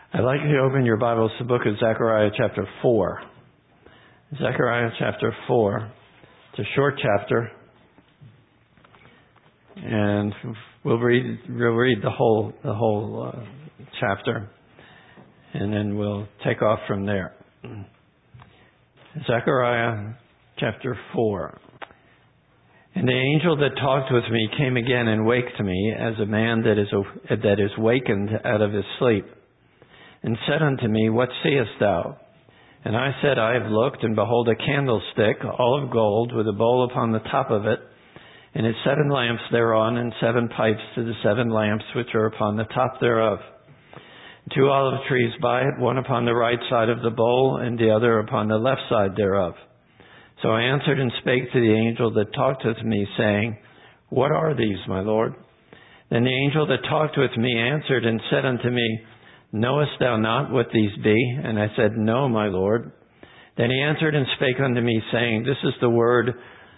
I'd like you to open your Bibles to the book of Zechariah chapter 4. Zechariah chapter 4. It's a short chapter. And we'll read the whole chapter. And then we'll take off from there. Zechariah chapter 4. And the angel that talked with me came again and waked me as a man that is wakened out of his sleep, and said unto me, What seest thou? And I said, I have looked, and behold, a candlestick, all of gold, with a bowl upon the top of it, and its 7 lamps thereon, and 7 pipes to the 7 lamps which are upon the top thereof. 2 olive trees by it, one upon the right side of the bowl, and the other upon the left side thereof. So I answered and spake to the angel that talked with me, saying, What are these, my Lord? Then the angel that talked with me answered and said unto me, Knowest thou not what these be? And I said, No, my Lord. Then he answered and spake unto me, saying, This is the word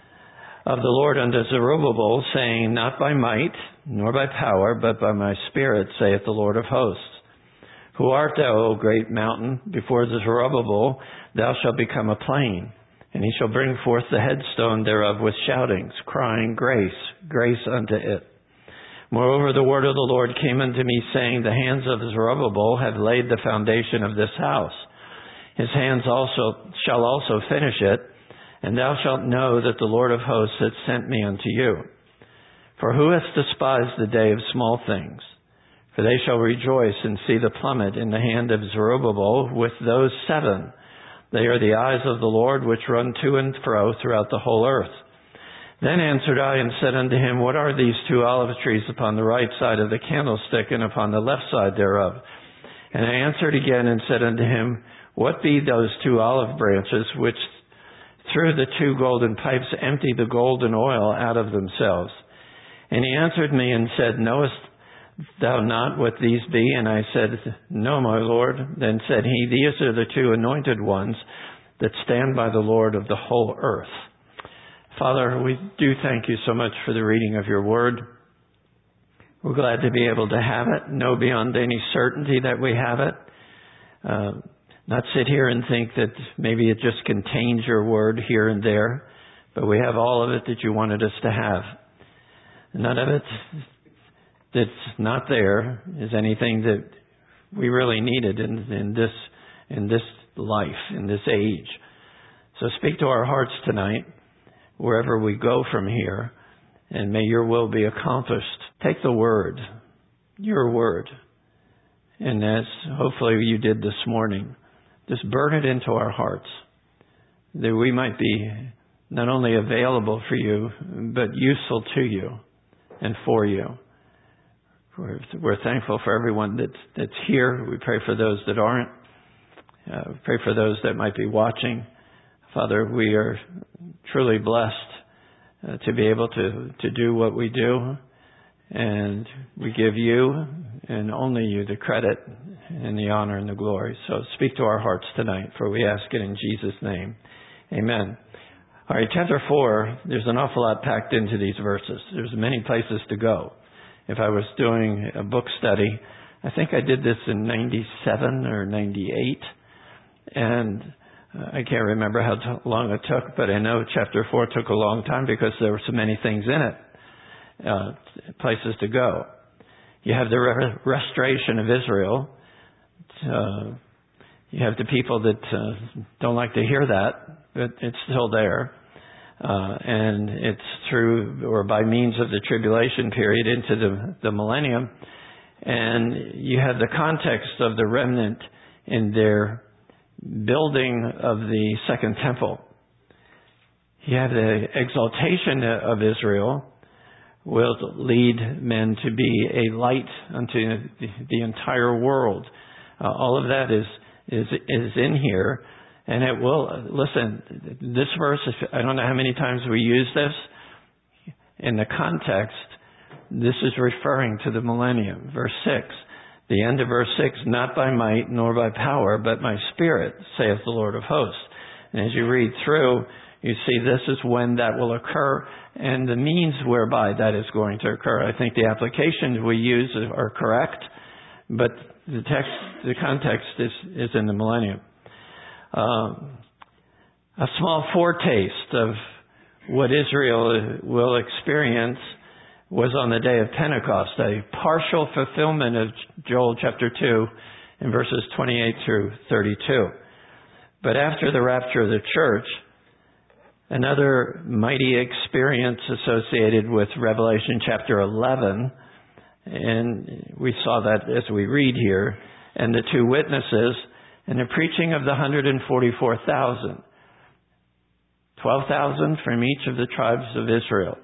of the Lord unto Zerubbabel, saying, Not by might, nor by power, but by my Spirit, saith the Lord of hosts. Who art thou, O great mountain? Before the Zerubbabel thou shalt become a plain. And he shall bring forth the headstone thereof with shoutings, crying, Grace, grace unto it. Moreover, the word of the Lord came unto me, saying, The hands of Zerubbabel have laid the foundation of this house. His hands shall also finish it, and thou shalt know that the Lord of hosts hath sent me unto you. For who hath despised the day of small things? For they shall rejoice and see the plummet in the hand of Zerubbabel with those 7. They are the eyes of the Lord, which run to and fro throughout the whole earth. Then answered I and said unto him, What are these 2 olive trees upon the right side of the candlestick and upon the left side thereof? And I answered again and said unto him, What be those 2 olive branches which through the 2 golden pipes empty the golden oil out of themselves? And he answered me and said, Knowest thou not what these be? And I said, No, my Lord. Then said he, These are the 2 anointed ones that stand by the Lord of the whole earth. Father, we do thank you so much for the reading of your word. We're glad to be able to have it, know beyond any certainty that we have it. Not sit here and think that maybe it just contains your word here and there, but we have all of it that you wanted us to have. None of it that's not there is anything that we really needed in this life, in this age. So speak to our hearts tonight, wherever we go from here, and may your will be accomplished. Take the word, your word, and as hopefully you did this morning, just burn it into our hearts, that we might be not only available for you, but useful to you and for you. We're thankful for everyone that's here. We pray for those that aren't. We pray for those that might be watching. Father, we are truly blessed to be able to do what we do. And we give you and only you the credit and the honor and the glory. So speak to our hearts tonight, for we ask it in Jesus' name. Amen. All right, chapter 4, there's an awful lot packed into these verses. There's many places to go. If I was doing a book study, I think I did this in 97 or 98. And I can't remember how long it took, but I know chapter 4 took a long time because there were so many things in it, places to go. You have the restoration of Israel. You have the people that don't like to hear that, but it's still there. And it's through or by means of the tribulation period into the millennium. And you have the context of the remnant in their building of the second temple. You have the exaltation of Israel will lead men to be a light unto the entire world. All of that is in here. And it will, listen, this verse, I don't know how many times we use this. In the context, this is referring to the millennium. Verse 6, the end of verse 6, Not by might nor by power, but my Spirit, saith the Lord of hosts. And as you read through, you see this is when that will occur and the means whereby that is going to occur. I think the applications we use are correct, but the context is in the millennium. A small foretaste of what Israel will experience was on the day of Pentecost, a partial fulfillment of Joel chapter 2 in verses 28 through 32. But after the rapture of the church, another mighty experience associated with Revelation chapter 11, and we saw that as we read here, and the two witnesses, and the preaching of the 144,000, 12,000 from each of the tribes of Israel.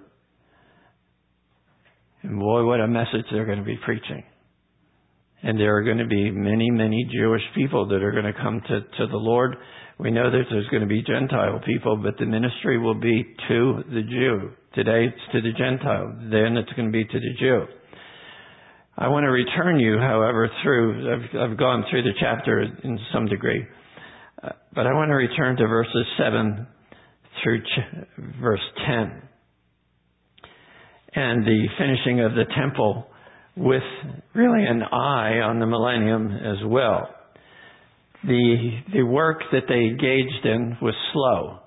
And boy, what a message they're going to be preaching. And there are going to be many, many Jewish people that are going to come to the Lord. We know that there's going to be Gentile people, but the ministry will be to the Jew. Today it's to the Gentile. Then it's going to be to the Jew. I want to return you, however, I've gone through the chapter in some degree, but I want to return to verses 7 through verse 10. And the finishing of the temple with really an eye on the millennium as well. The work that they engaged in was slow.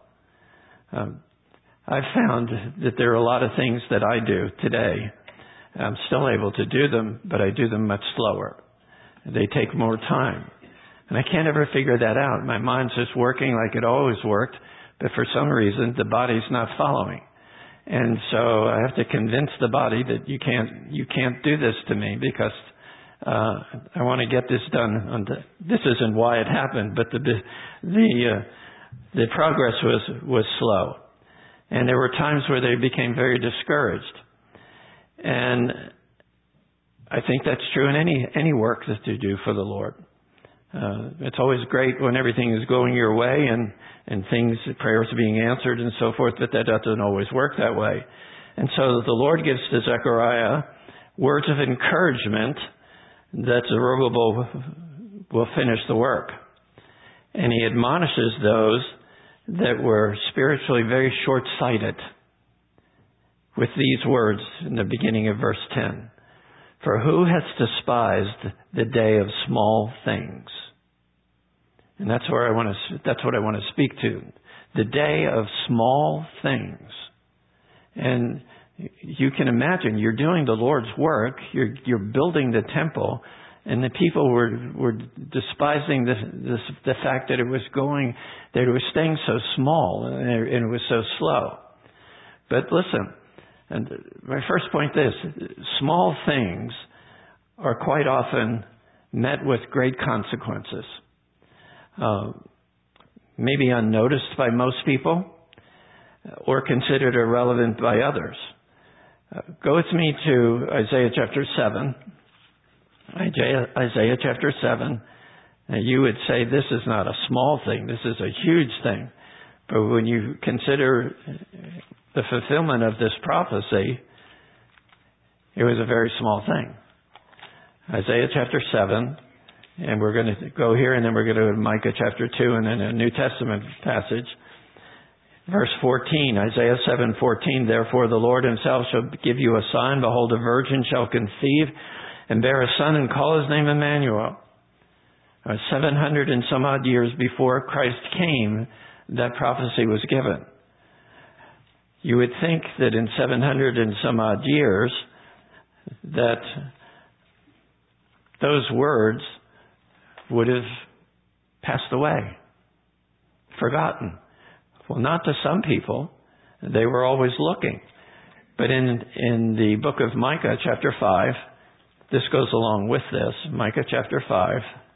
I've found that there are a lot of things that I do today. I'm still able to do them, but I do them much slower. They take more time. And I can't ever figure that out. My mind's just working like it always worked, but for some reason the body's not following. And so I have to convince the body that you can't do this to me because I want to get this done. This isn't why it happened, but the progress was slow, and there were times where they became very discouraged. And I think that's true in any work that you do for the Lord. It's always great when everything is going your way and things, prayers being answered and so forth, but that doesn't always work that way. And so the Lord gives to Zechariah words of encouragement that Zerubbabel will finish the work. And he admonishes those that were spiritually very short-sighted with these words in the beginning of verse 10. For who has despised the day of small things? And that's what I want to speak to. The day of small things. And you can imagine you're doing the Lord's work, you're building the temple, and the people were despising the fact that it was staying so small and it was so slow. But listen, and my first point is, small things are quite often met with great consequences. Maybe unnoticed by most people or considered irrelevant by others. Go with me to Isaiah chapter 7. Isaiah chapter 7. You would say this is not a small thing. This is a huge thing. But when you consider the fulfillment of this prophecy, it was a very small thing. Isaiah chapter 7, and we're going to go here, and then we're going to go to Micah chapter 2, and then a New Testament passage. Verse 14, Isaiah 7:14, therefore the Lord himself shall give you a sign. Behold, a virgin shall conceive and bear a son and call his name Emmanuel. 700 and some odd years before Christ came, that prophecy was given. You would think that in 700 and some odd years that those words would have passed away, forgotten. Well, not to some people. They were always looking. But in the book of Micah chapter 5, this goes along with this. Micah chapter 5.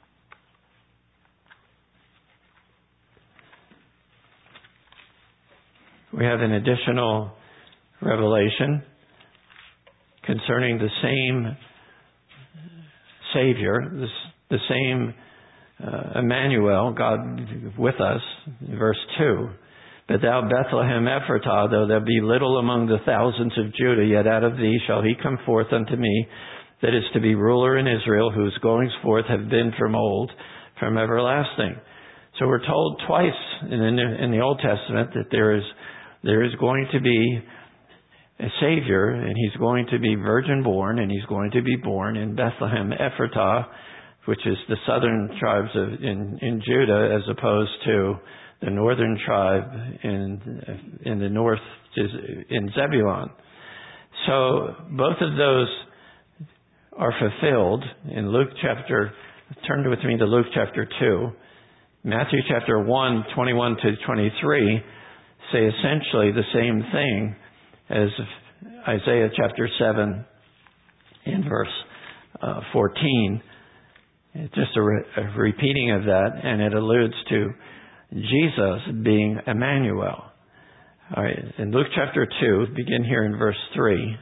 We have an additional revelation concerning the same Savior, the same Emmanuel, God with us, verse 2. But thou, Bethlehem Ephratah, though there be little among the thousands of Judah, yet out of thee shall he come forth unto me, that is to be ruler in Israel, whose goings forth have been from old, from everlasting. So we're told twice in the Old Testament that there is going to be a Savior, and he's going to be virgin born, and he's going to be born in Bethlehem Ephratah, which is the southern tribes in Judah, as opposed to the northern tribe in the north, in Zebulun. So both of those are fulfilled in Luke chapter. Turn with me to Luke chapter 2. Matthew chapter 1, 21 to 23 say essentially the same thing as Isaiah chapter 7 in verse 14. It's just a repeating of that, and it alludes to Jesus being Emmanuel. All right, in Luke chapter 2, begin here in verse 3.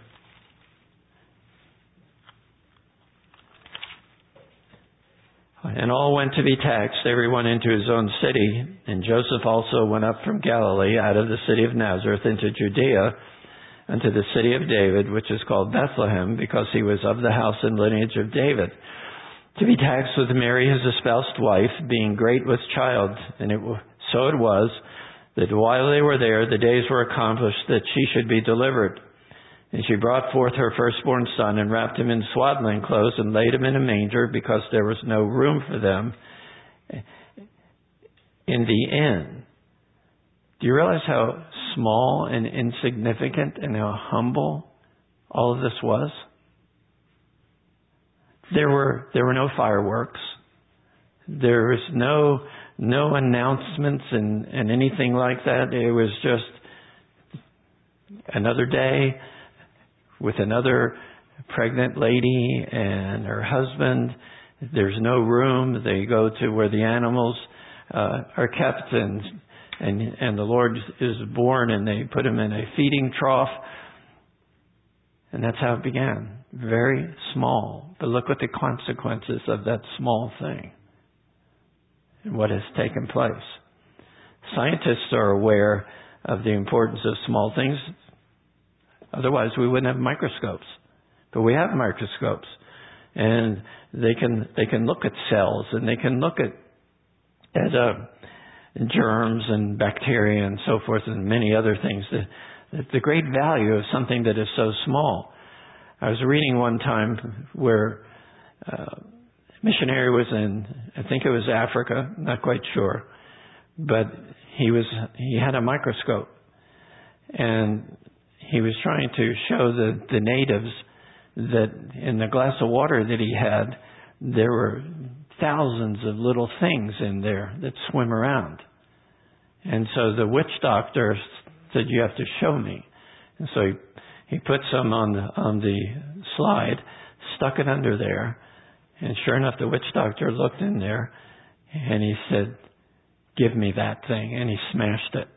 And all went to be taxed, everyone into his own city. And Joseph also went up from Galilee, out of the city of Nazareth, into Judea, unto the city of David, which is called Bethlehem, because he was of the house and lineage of David, to be taxed with Mary, his espoused wife, being great with child. And so it was, that while they were there, the days were accomplished that she should be delivered. And she brought forth her firstborn son, and wrapped him in swaddling clothes, and laid him in a manger, because there was no room for them in the inn. Do you realize how small and insignificant and how humble all of this was? There were no fireworks. There was no announcements and anything like that. It was just another day with another pregnant lady and her husband. There's no room. They go to where the animals are kept, and the Lord is born, and they put him in a feeding trough. And that's how it began. Very small. But look at the consequences of that small thing and what has taken place. Scientists are aware of the importance of small things. Otherwise, we wouldn't have microscopes. But we have microscopes. And they can look at cells, and they can look at germs and bacteria and so forth, and many other things. The great value of something that is so small. I was reading one time where a missionary was in, I think it was Africa, not quite sure, but he had a microscope, and he was trying to show the natives that in the glass of water that he had, there were thousands of little things in there that swim around. And so the witch doctor said, "You have to show me." And so he put some on the slide, stuck it under there, and sure enough, the witch doctor looked in there, and he said, "Give me that thing," and he smashed it.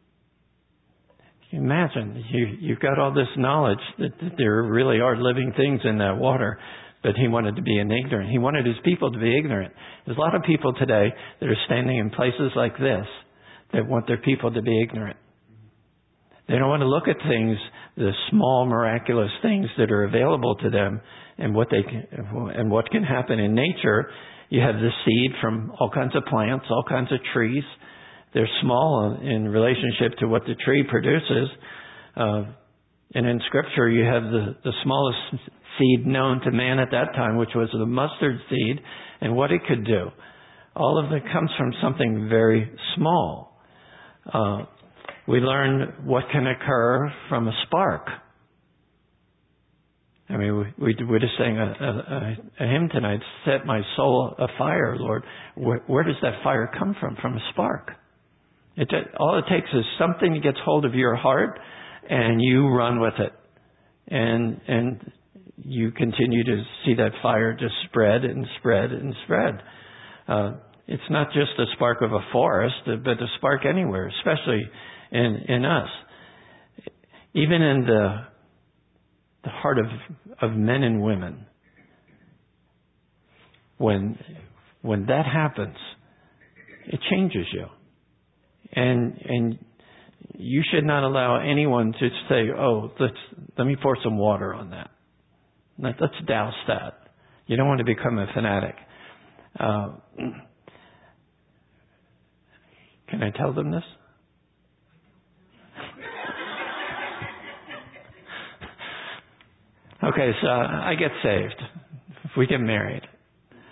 Imagine, you've got all this knowledge that there really are living things in that water, but he wanted to be ignorant. He wanted his people to be ignorant. There's a lot of people today that are standing in places like this that want their people to be ignorant. They don't want to look at things, the small miraculous things that are available to them, and what can happen in nature. You have the seed from all kinds of plants, all kinds of trees. They're small in relationship to what the tree produces. And in Scripture, you have the smallest seed known to man at that time, which was the mustard seed, and what it could do. All of it comes from something very small. We learn what can occur from a spark. I mean, we just sang a hymn tonight, "Set my soul afire, Lord." Where does that fire come from? From a spark. All it takes is something that gets hold of your heart, and you run with it. And you continue to see that fire just spread and spread and spread. It's not just a spark of a forest, but a spark anywhere, especially in us. Even in the heart of men and women. When that happens, it changes you. And you should not allow anyone to say, "Oh, let me pour some water on that. Let's douse that." You don't want to become a fanatic. Can I tell them this? Okay, so I get saved. If we get married,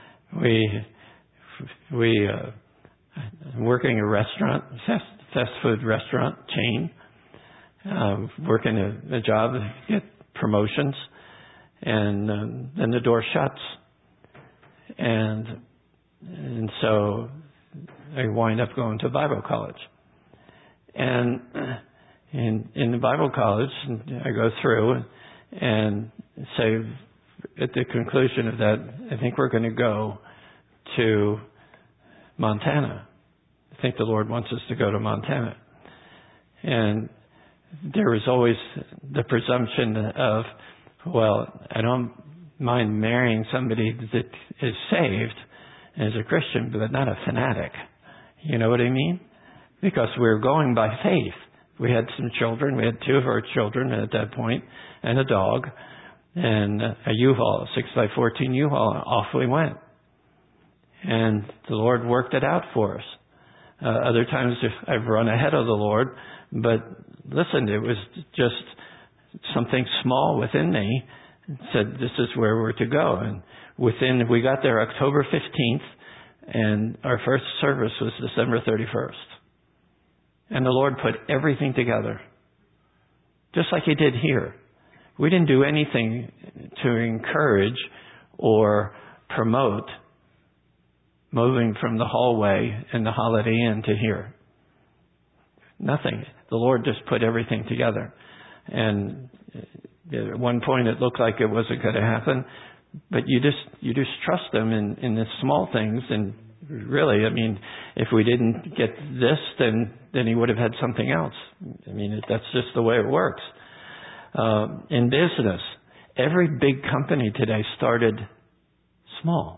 I'm working a restaurant, fast food restaurant chain, working a job, get promotions, and then the door shuts. And so I wind up going to Bible college. And in the Bible college, I go through and say, at the conclusion of that, I think we're going to go to Montana. I think the Lord wants us to go to Montana. And there was always the presumption of, well, I don't mind marrying somebody that is saved and is a Christian, but not a fanatic. You know what I mean? Because we were going by faith. We had some children. We had 2 of our children at that point, and a dog, and a U-Haul, 6x14 U-Haul, and off we went. And the Lord worked it out for us. Other times I've run ahead of the Lord, but listen, it was just something small within me and said, this is where we're to go. And we got there October 15th, and our first service was December 31st. And the Lord put everything together, just like He did here. We didn't do anything to encourage or promote moving from the hallway in the Holiday Inn to here. Nothing. The Lord just put everything together. And at one point it looked like it wasn't going to happen, but you just trust Him in the small things. And really, I mean, if we didn't get this, then He would have had something else. I mean, that's just the way it works. In business, every big company today started small.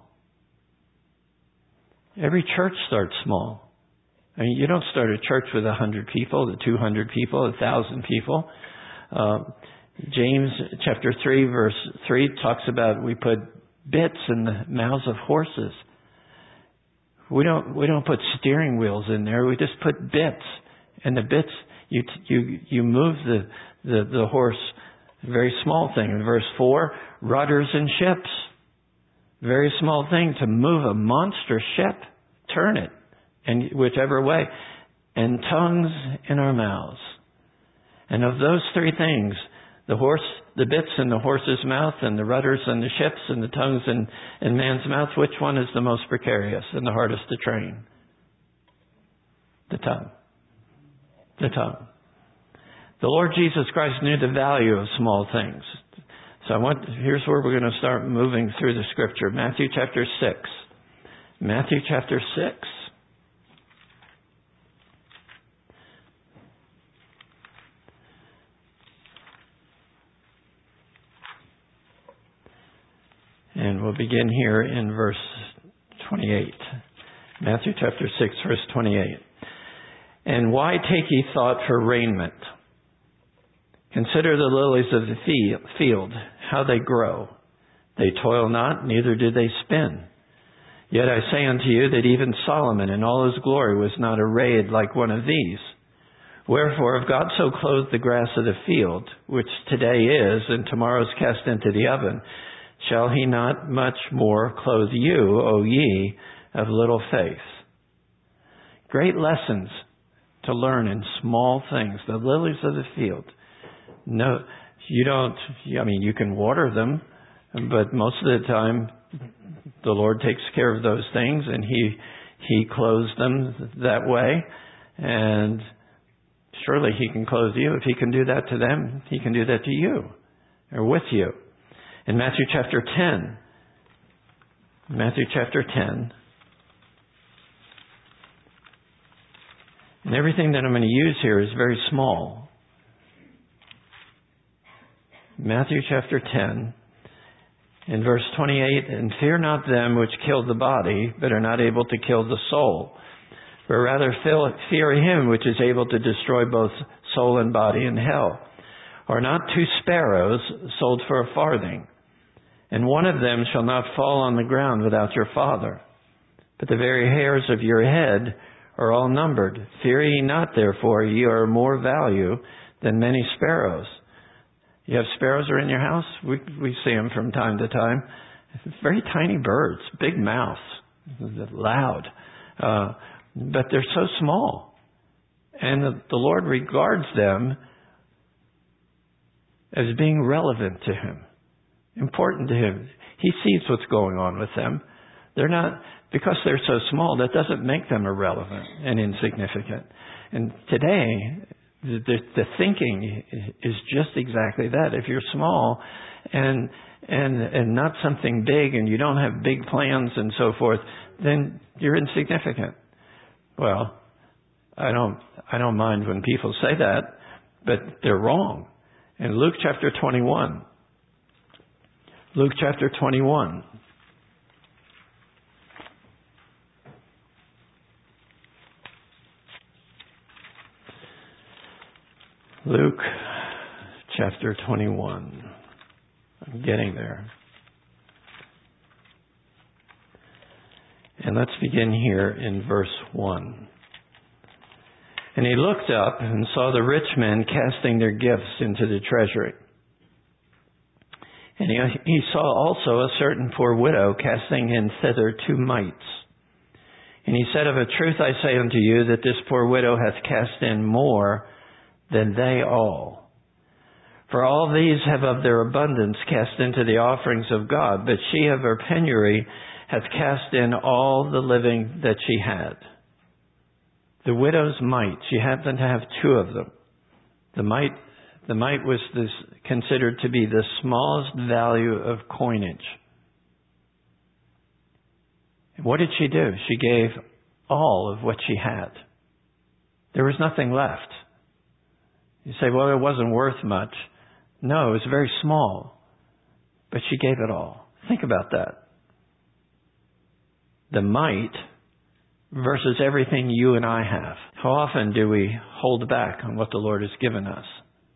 Every church starts small. I mean, you don't start a church with 100 people, 200 people, 1,000 people. James chapter 3 verse 3 talks about we put bits in the mouths of horses. We don't put steering wheels in there. We just put bits, and the bits you move the horse. Very small thing. In verse 4, rudders and ships. Very small thing to move a monster ship. Turn it, and whichever way. And tongues in our mouths. And of those 3 things, the bits in the horse's mouth, and the rudders and the ships, and the tongues in man's mouth, which one is the most precarious and the hardest to train? The tongue. The tongue. The Lord Jesus Christ knew the value of small things. So here's where we're going to start moving through the Scripture. Matthew chapter 6. Matthew chapter 6. And we'll begin here in verse 28. Matthew chapter 6, verse 28. And why take ye thought for raiment? Consider the lilies of the field, how they grow. They toil not, neither do they spin. Yet I say unto you that even Solomon in all his glory was not arrayed like one of these. Wherefore, if God so clothed the grass of the field, which today is, and tomorrow is cast into the oven, shall He not much more clothe you, O ye of little faith? Great lessons to learn in small things. The lilies of the field. No, you don't, I mean, you can water them, but most of the time, the Lord takes care of those things, and He clothes them that way. And surely He can clothe you. If He can do that to them, He can do that to you, or with you. In Matthew chapter 10, and everything that I'm going to use here is very small. Matthew chapter 10, in verse 28, and fear not them which kill the body, but are not able to kill the soul, but rather fear Him which is able to destroy both soul and body in hell. Are not 2 sparrows sold for a farthing? And one of them shall not fall on the ground without your Father. But the very hairs of your head are all numbered. Fear ye not, therefore, ye are of more value than many sparrows. You have sparrows are in your house? We see them from time to time. very tiny birds, big mouths, loud, but they're so small. And the Lord regards them as being relevant to Him, important to Him. He sees what's going on with them. They're not, because they're so small, that doesn't make them irrelevant and insignificant. And today, the thinking is just exactly that. If you're small and not something big, and you don't have big plans and so forth, then you're insignificant. Well, I don't mind when people say that, but they're wrong. In Luke chapter 21. Luke chapter 21. Luke chapter 21. I'm getting there. And let's begin here in verse 1. And he looked up and saw the rich men casting their gifts into the treasury. And he saw also a certain poor widow casting in thither 2 mites. And he said, Of a truth I say unto you, that this poor widow hath cast in more than they all. For all these have of their abundance cast into the offerings of God, but she of her penury hath cast in all the living that she had. The widow's mite, she happened to have 2 of them. The mite was considered to be the smallest value of coinage. And what did she do? She gave all of what she had. There was nothing left. You say, well, it wasn't worth much. No, it was very small. But she gave it all. Think about that. The mite versus everything you and I have. How often do we hold back on what the Lord has given us?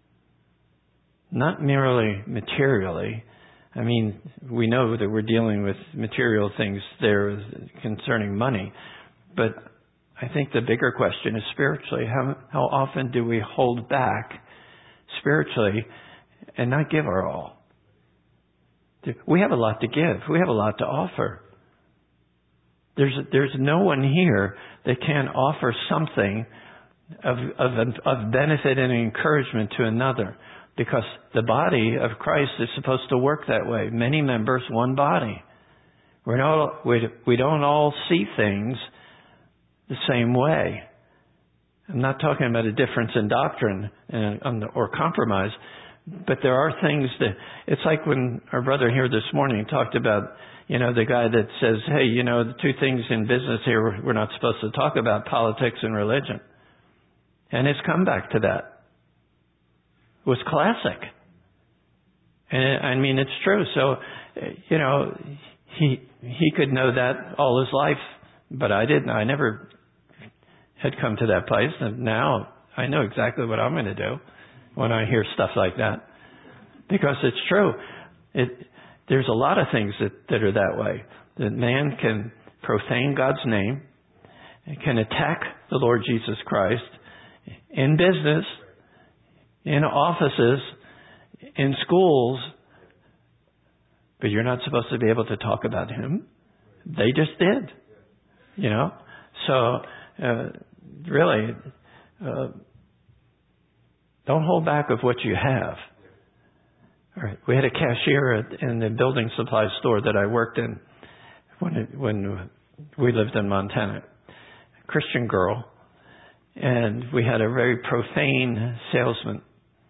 Not merely materially. I mean, we know that we're dealing with material things there concerning money. But I think the bigger question is spiritually. How often do we hold back spiritually and not give our all? We have a lot to give. We have a lot to offer. There's no one here that can offer something of benefit and encouragement to another, because the body of Christ is supposed to work that way. Many members, one body. We don't all see things the same way. I'm not talking about a difference in doctrine or compromise, but there are things that, it's like when our brother here this morning talked about, the guy that says, hey, the 2 things in business here we're not supposed to talk about, politics and religion. And it's come back to that. It was classic. And it's true. So, he could know that all his life, but I didn't. I never had come to that place. And now I know exactly what I'm going to do when I hear stuff like that. Because it's true. There's a lot of things that are that way. That man can profane God's name, can attack the Lord Jesus Christ in business, in offices, in schools, but you're not supposed to be able to talk about Him. They just did. So, really, don't hold back of what you have. All right. We had a cashier in the building supply store that I worked in when we lived in Montana. A Christian girl. And we had a very profane salesman.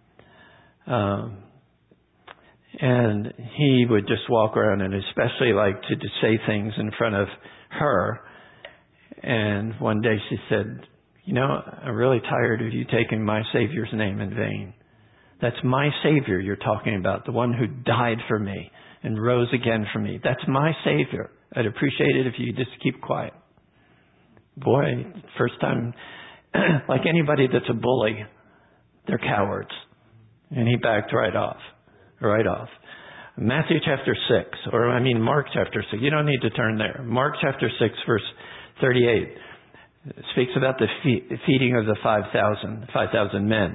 And he would just walk around and especially like to say things in front of her. And one day she said, I'm really tired of you taking my Savior's name in vain. That's my Savior you're talking about, the one who died for me and rose again for me. That's my Savior. I'd appreciate it if you just keep quiet. Boy, first time, like anybody that's a bully, they're cowards. And he backed right off. Matthew chapter 6, Mark chapter 6. You don't need to turn there. Mark chapter 6, verse 38 speaks about the feeding of the 5,000 men.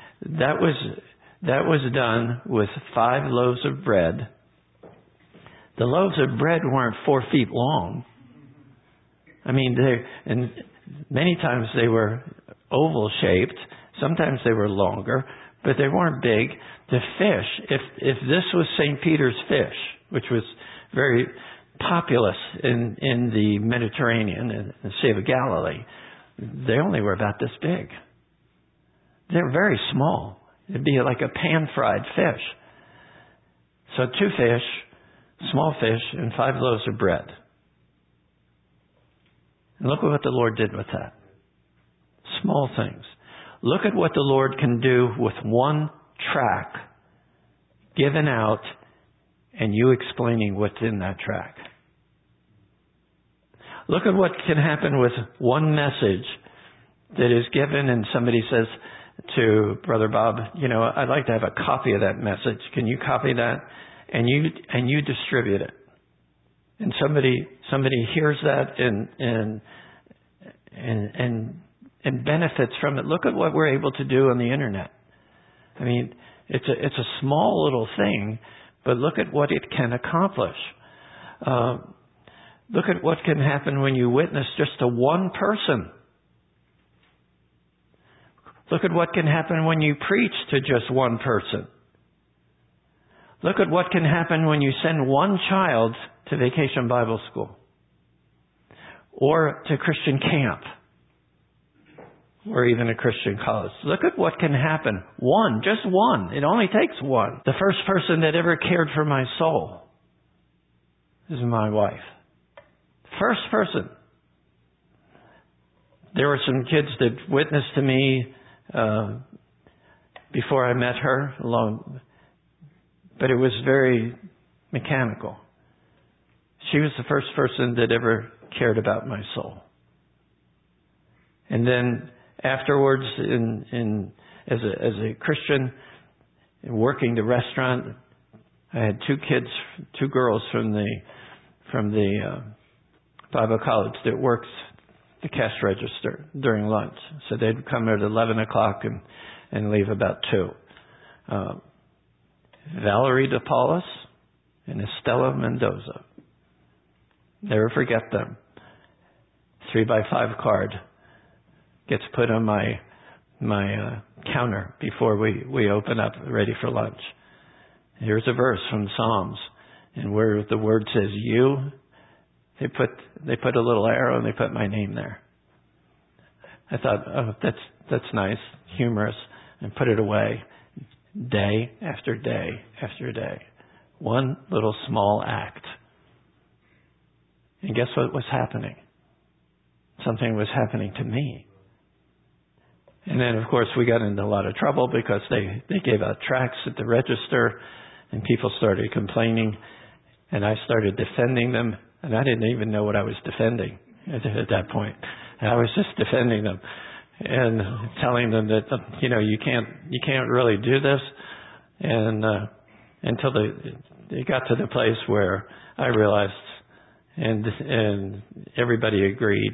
That was done with 5 loaves of bread, The loaves of bread weren't 4 feet long. I mean, and many times they were oval shaped. Sometimes they were longer, but they weren't big. The fish, if this was St. Peter's fish, which was very populous in the Mediterranean and the Sea of Galilee, they only were about this big. They're very small. It'd be like a pan-fried fish. So 2 fish, small fish, and 5 loaves of bread. And look at what the Lord did with that. Small things. Look at what the Lord can do with one tract given out and you explaining what's in that tract. Look at what can happen with one message that is given and somebody says to Brother Bob, I'd like to have a copy of that message. Can you copy that? And you distribute it. And somebody hears that and benefits from it. Look at what we're able to do on the internet. I mean, it's a small little thing, but look at what it can accomplish. Look at what can happen when you witness just to one person. Look at what can happen when you preach to just one person. Look at what can happen when you send one child to Vacation Bible School or to Christian camp or even a Christian college. Look at what can happen. One, just one. It only takes one. The first person that ever cared for my soul is my wife. First person. There were some kids that witnessed to me before I met her, but it was very mechanical. She was the first person that ever cared about my soul. And then afterwards, as a Christian, working the restaurant, I had 2 kids, 2 girls from the Bible college that worked the cash register during lunch. So they'd come at 11 o'clock and leave about 2. Valerie DePaulis and Estella Mendoza. Never forget them. 3x5 card gets put on my counter before we open up, ready for lunch. Here's a verse from Psalms, and where the word says "you," they put a little arrow and they put my name there. I thought, oh, that's nice, humorous, and put it away. Day after day after day. One little small act. And guess what was happening? Something was happening to me. And then, of course, we got into a lot of trouble because they gave out tracts at the register and people started complaining and I started defending them and I didn't even know what I was defending at that point. I was just defending them and telling them that, you can't really do this. And until they got to the place where I realized and everybody agreed,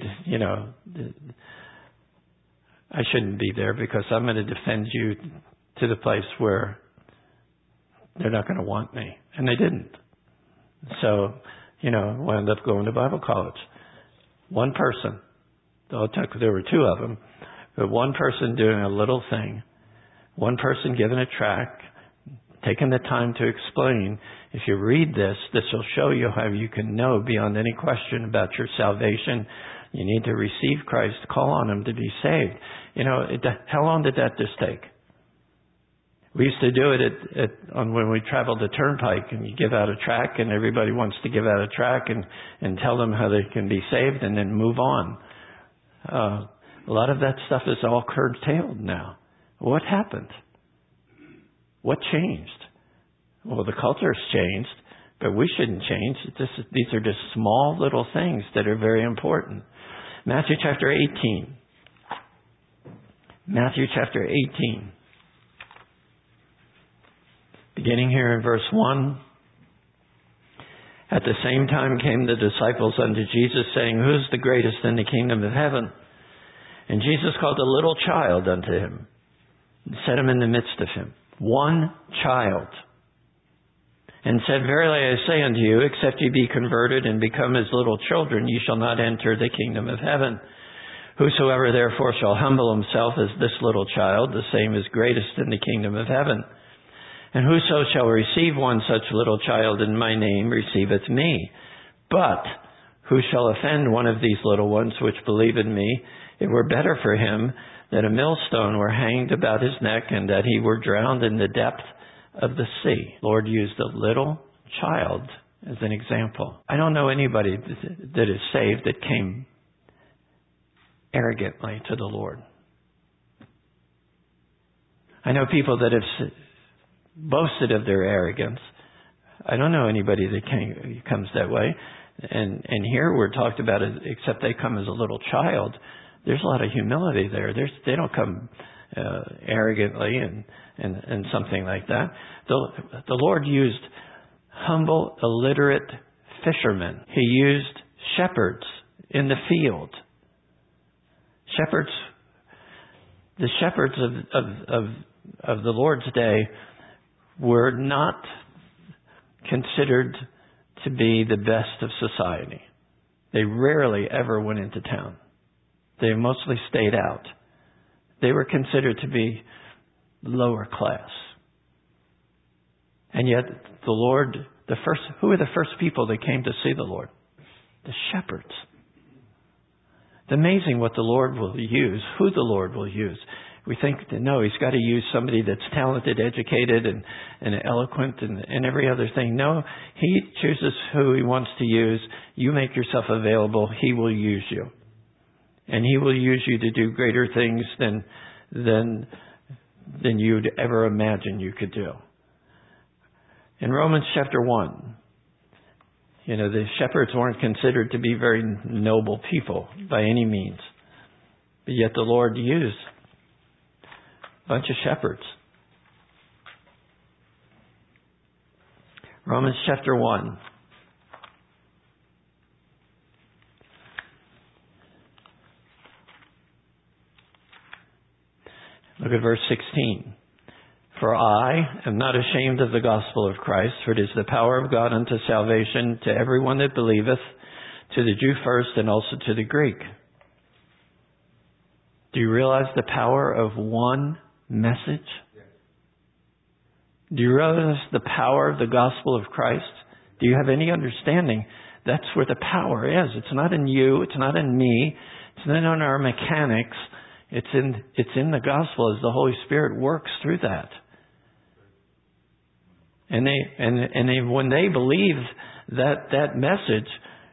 I shouldn't be there because I'm going to defend you to the place where they're not going to want me. And they didn't. So, wound up going to Bible college. One person. There were 2 of them. But one person doing a little thing. One person giving a tract. Taking the time to explain. If you read this will show you how you can know beyond any question about your salvation. You need to receive Christ. Call on Him to be saved. How long did that just take? We used to do it when we traveled the turnpike, and you give out a tract, and everybody wants to give out a tract and tell them how they can be saved, and then move on. A lot of that stuff is all curtailed now. What happened? What changed? Well, the culture has changed, but we shouldn't change. These are just small little things that are very important. Matthew chapter 18. Matthew chapter 18. Beginning here in verse 1. At the same time came the disciples unto Jesus, saying, Who is the greatest in the kingdom of heaven? And Jesus called a little child unto him, and set him in the midst of him. One child. and said, Verily I say unto you, except ye be converted and become as little children, ye shall not enter the kingdom of heaven. Whosoever therefore shall humble himself as this little child, the same is greatest in the kingdom of heaven. And whoso shall receive one such little child in my name receiveth me. But who shall offend one of these little ones which believe in me, it were better for him that a millstone were hanged about his neck, and that he were drowned in the depth of the sea. Lord used a little child as an example. I don't know anybody that is saved that came arrogantly to the Lord. I know people that have boasted of their arrogance. I don't know anybody that comes that way. And here we're talked about it, except they come as a little child. There's a lot of humility there. They don't come arrogantly and something like that. The Lord used humble, illiterate fishermen. He used shepherds in the field. The shepherds of the Lord's day were not considered to be the best of society. They rarely ever went into town. They mostly stayed out. They were considered to be lower class. And yet the Lord, who were the first people that came to see the Lord? The shepherds. It's amazing what the Lord will use, who the Lord will use. We think, no, He's got to use somebody that's talented, educated, and eloquent, and every other thing. No, He chooses who He wants to use. You make yourself available, He will use you. And He will use you to do greater things than you'd ever imagine you could do. In Romans chapter 1, the shepherds weren't considered to be very noble people by any means. But yet the Lord used a bunch of shepherds. Romans chapter 1. Look at verse 16. For I am not ashamed of the gospel of Christ, for it is the power of God unto salvation to everyone that believeth, to the Jew first and also to the Greek. Do you realize the power of one message? Do you realize the power of the gospel of Christ? Do you have any understanding? That's where the power is. It's not in you. It's not in me. It's not in our mechanics. It's in the gospel as the Holy Spirit works through that. And when they believe that message,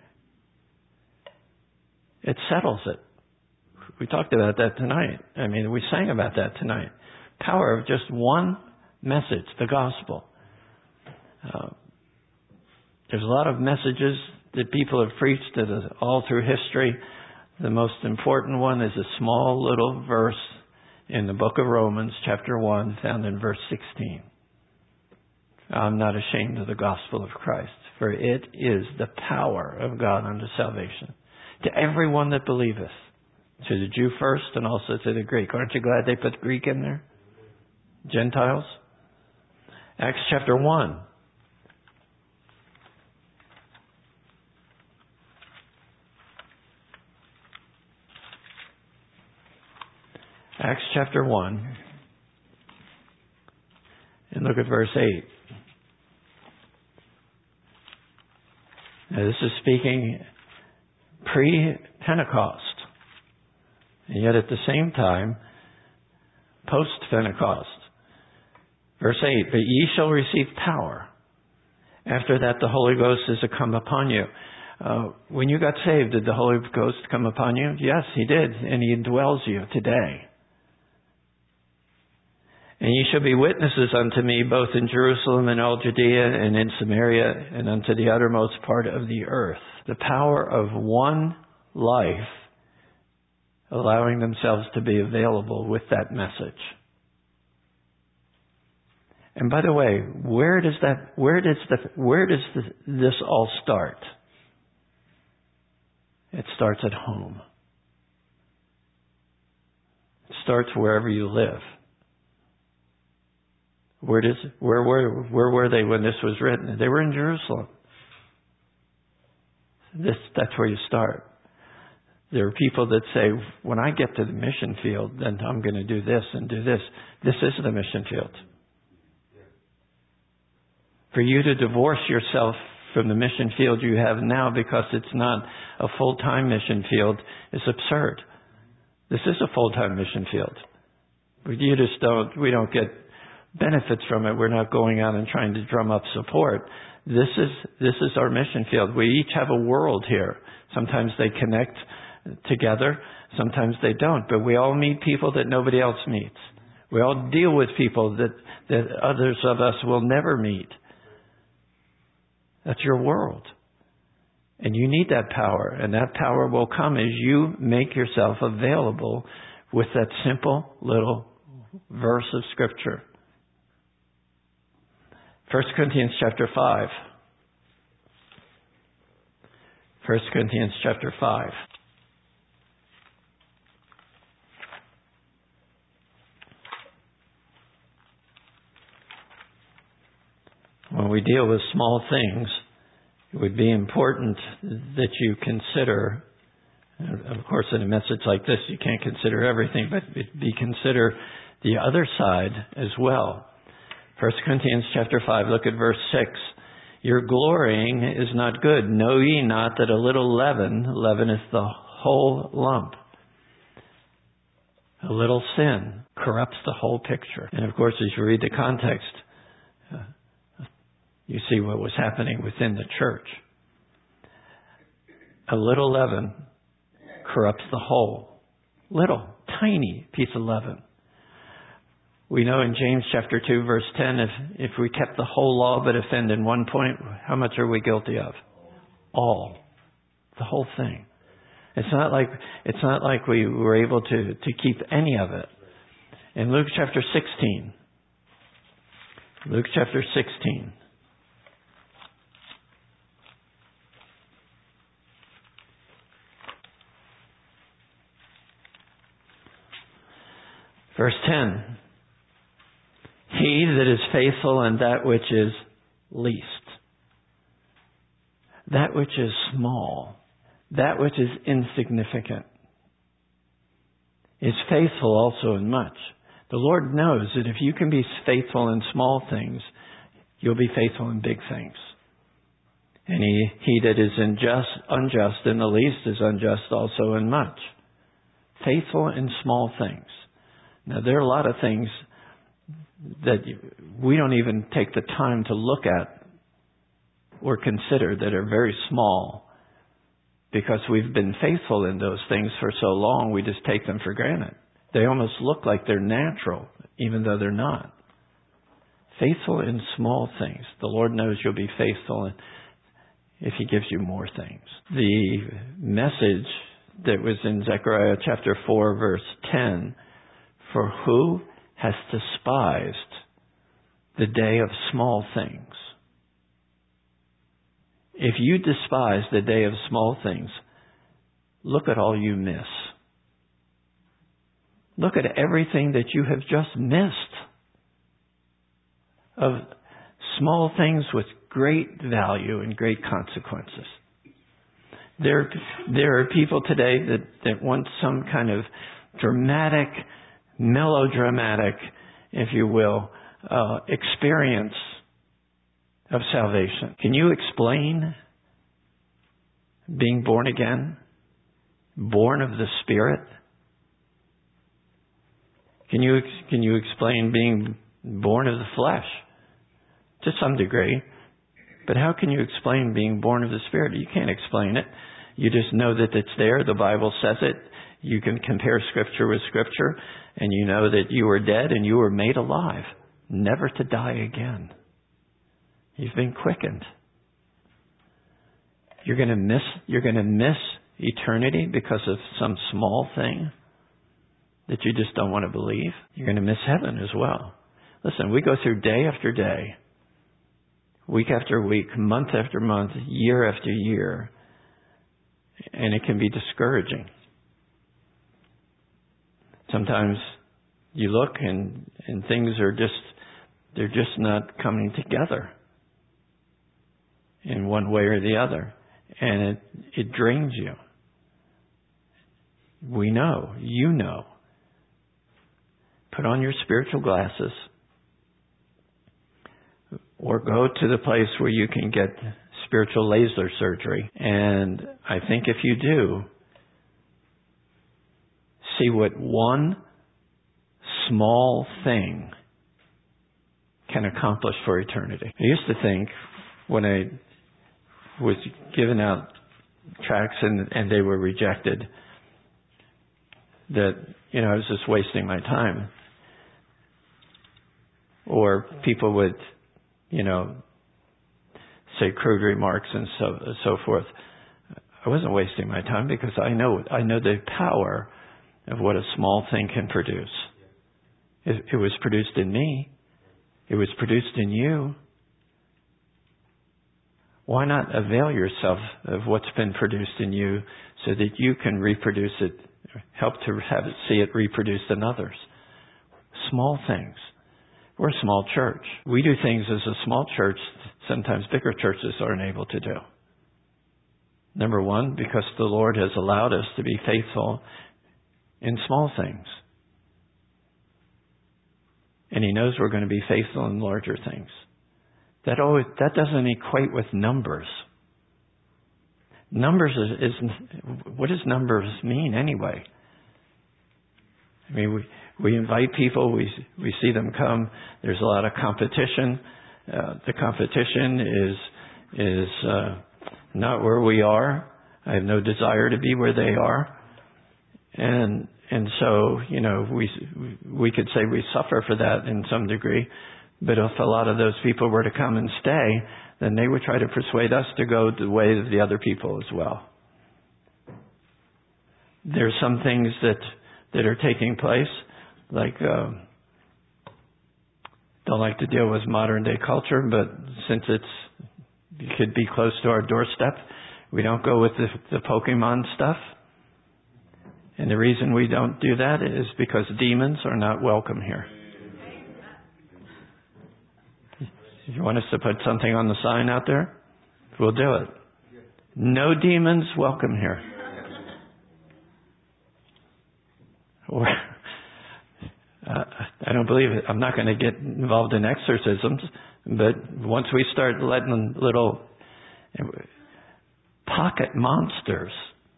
it settles it. We talked about that tonight. We sang about that tonight. Power of just one message, the gospel. There's a lot of messages that people have preached all through history. The most important one is a small little verse in the book of Romans, chapter 1, found in verse 16. I'm not ashamed of the gospel of Christ, for it is the power of God unto salvation to everyone that believeth, to the Jew first and also to the Greek. Aren't you glad they put Greek in there? Gentiles? Acts chapter 1. Acts chapter 1. And look at verse 8. Now this is speaking pre-Pentecost. And yet at the same time, post-Pentecost. Verse 8, but ye shall receive power. After that the Holy Ghost is to come upon you. When you got saved, did the Holy Ghost come upon you? Yes, He did. And He indwells you today. And ye shall be witnesses unto me both in Jerusalem and all Judea and in Samaria and unto the uttermost part of the earth. The power of one life allowing themselves to be available with that message. And by the way, where does this all start? It starts at home. It starts wherever you live. Where were they when this was written? They were in Jerusalem. That's where you start. There are people that say, when I get to the mission field, then I'm going to do this and do this. This is the mission field. For you to divorce yourself from the mission field you have now because it's not a full-time mission field is absurd. This is a full-time mission field. We don't get benefits from it. We're not going out and trying to drum up support. This is our mission field. We each have a world here. Sometimes they connect together. Sometimes they don't. But we all meet people that nobody else meets. We all deal with people that others of us will never meet. That's your world. And you need that power. And that power will come as you make yourself available with that simple little verse of Scripture. 1 Corinthians chapter 5. 1 Corinthians chapter 5. When we deal with small things, it would be important that you consider, of course in a message like this you can't consider everything, but consider the other side as well. 1 Corinthians chapter 5, look at verse 6. Your glorying is not good. Know ye not that a little leaven leaveneth the whole lump? A little sin corrupts the whole picture. And of course, as you read the context, you see what was happening within the church. A little leaven corrupts the whole. Little, tiny piece of leaven. We know in James chapter 2, verse 10, if we kept the whole law but offend in one point, how much are we guilty of? All. The whole thing. It's not like we were able to keep any of it. In Luke chapter 16. Luke chapter 16. Verse 10. He that is faithful in that which is least, that which is small, that which is insignificant, is faithful also in much. The Lord knows that if you can be faithful in small things, you'll be faithful in big things. And he that is unjust in the least is unjust also in much. Faithful in small things. Now, there are a lot of things that we don't even take the time to look at or consider that are very small because we've been faithful in those things for so long, we just take them for granted. They almost look like they're natural, even though they're not. Faithful in small things. The Lord knows you'll be faithful if He gives you more things. The message that was in Zechariah chapter 4, verse 10, for who has despised the day of small things? If you despise the day of small things, look at all you miss. Look at everything that you have just missed of small things with great value and great consequences. There are people today that want some kind of dramatic, melodramatic, if you will, experience of salvation. Can you explain being born again? Born of the Spirit? Can you explain being born of the flesh? To some degree. But how can you explain being born of the Spirit? You can't explain it. You just know that it's there. The Bible says it. You can compare Scripture with Scripture, and you know that you were dead and you were made alive, never to die again. You've been quickened. You're going to miss eternity because of some small thing that you just don't want to believe. You're going to miss heaven as well. Listen, we go through day after day, week after week, month after month, year after year, and it can be discouraging. Sometimes you look and things are just They're just not coming together in one way or the other. And it drains you. We know. You know. Put on your spiritual glasses. Or go to the place where you can get spiritual laser surgery. And I think if you do, see what one small thing can accomplish for eternity. I used to think when I was giving out tracts and they were rejected that, I was just wasting my time. Or people would, say crude remarks and so forth. I wasn't wasting my time because I know the power of what a small thing can produce. It was produced in me. It was produced in you. Why not avail yourself of what's been produced in you so that you can reproduce it, help to see it reproduced in others? Small things. We're a small church. We do things as a small church sometimes bigger churches aren't able to do. Number one, because the Lord has allowed us to be faithful in small things. And He knows we're going to be faithful in larger things. That doesn't equate with numbers. Numbers what does numbers mean anyway? I mean, we invite people, we see them come. There's a lot of competition. The competition is not where we are. I have no desire to be where they are. And so, we could say we suffer for that in some degree. But if a lot of those people were to come and stay, then they would try to persuade us to go the way of the other people as well. There's some things that are taking place, like don't like to deal with modern day culture, but since it could be close to our doorstep, we don't go with the Pokemon stuff. And the reason we don't do that is because demons are not welcome here. You want us to put something on the sign out there? We'll do it. No demons welcome here. Or, I don't believe it. I'm not going to get involved in exorcisms, but once we start letting little pocket monsters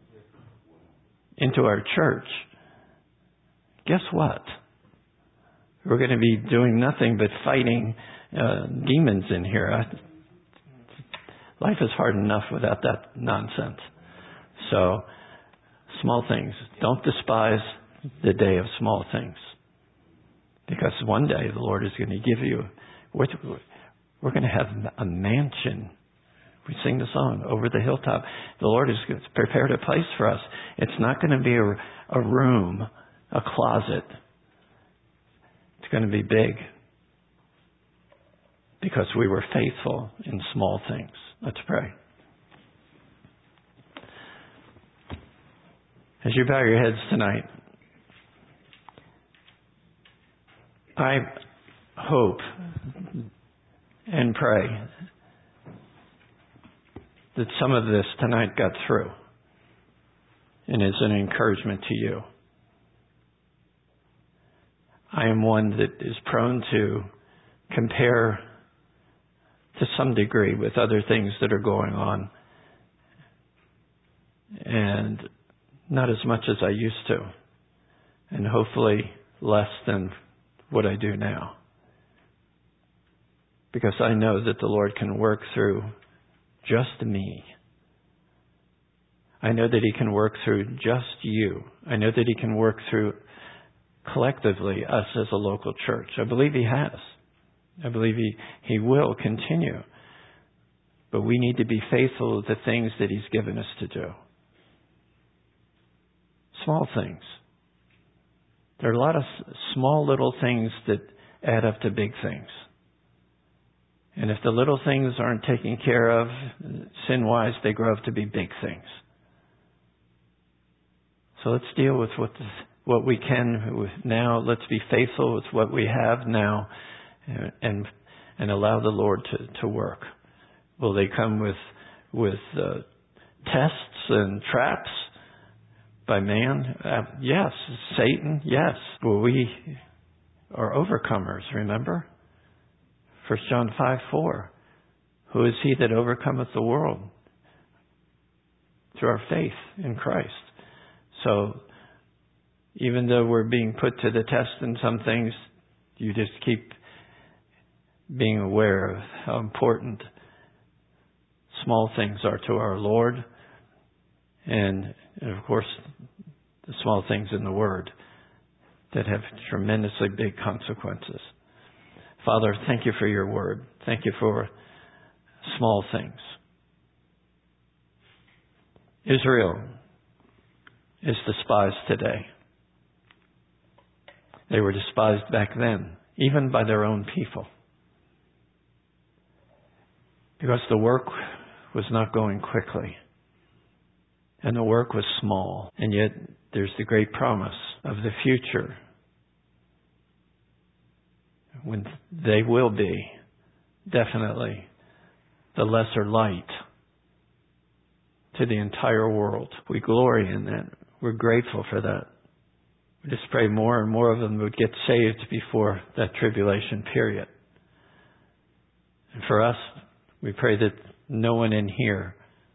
into our church, guess what? We're going to be doing nothing but fighting demons in here. Life is hard enough without that nonsense. So, small things. Don't despise the day of small things. Because one day the Lord is going to give you, we're going to have a mansion. We sing the song, Over the Hilltop. The Lord has prepared a place for us. It's not going to be a room, a closet. It's going to be big. Because we were faithful in small things. Let's pray. As you bow your heads tonight, I hope and pray that some of this tonight got through and is an encouragement to you. I am one that is prone to compare to some degree with other things that are going on, and not as much as I used to, and hopefully less than what I do now. Because I know that the Lord can work through just me. I know that He can work through just you. I know that He can work through collectively us as a local church. I believe He has. I believe He will continue. But we need to be faithful to the things that He's given us to do. Small things. There are a lot of small little things that add up to big things. And if the little things aren't taken care of, sin-wise, they grow up to be big things. So let's deal with what we can now. Let's be faithful with what we have now. and allow the Lord to work? Will they come with tests and traps by man? Yes. Satan? Yes. Well, we are overcomers, remember? 1 John 5:4. Who is he that overcometh the world? Through our faith in Christ. So, even though we're being put to the test in some things, you just keep being aware of how important small things are to our Lord, and of course, the small things in the Word that have tremendously big consequences. Father, thank you for your Word. Thank you for small things. Israel is despised today. They were despised back then, even by their own people, because the work was not going quickly, and the work was small. And yet there's the great promise of the future, when they will be definitely the lesser light to the entire world. We glory in that. We're grateful for that. We just pray more and more of them would get saved before that tribulation period. And for us, we pray that no one in here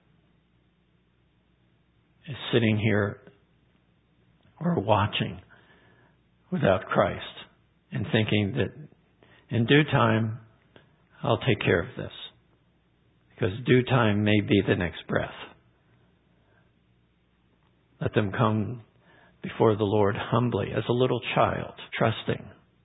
is sitting here or watching without Christ and thinking that in due time, I'll take care of this. Because due time may be the next breath. Let them come before the Lord humbly as a little child, trusting,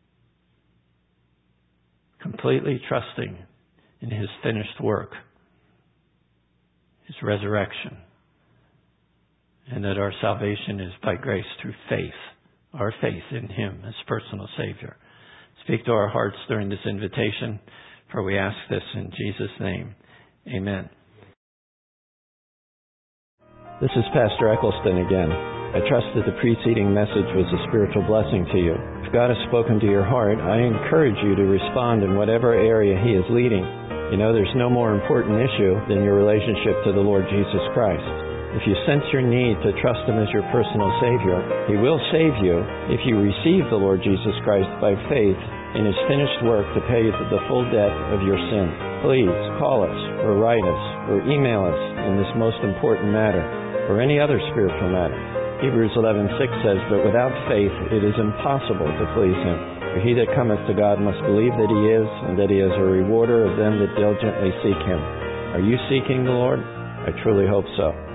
completely trusting in His finished work, His resurrection, and that our salvation is by grace through faith, our faith in Him as personal Savior. Speak to our hearts during this invitation, for we ask this in Jesus' name. Amen. This is Pastor Eccleston again. I trust that the preceding message was a spiritual blessing to you. If God has spoken to your heart, I encourage you to respond in whatever area He is leading. You know, there's no more important issue than your relationship to the Lord Jesus Christ. If you sense your need to trust Him as your personal Savior, He will save you if you receive the Lord Jesus Christ by faith in His finished work to pay the full debt of your sin. Please call us or write us or email us in this most important matter or any other spiritual matter. Hebrews 11:6 says, "But without faith it is impossible to please Him. For he that cometh to God must believe that He is, and that He is a rewarder of them that diligently seek Him." Are you seeking the Lord? I truly hope so.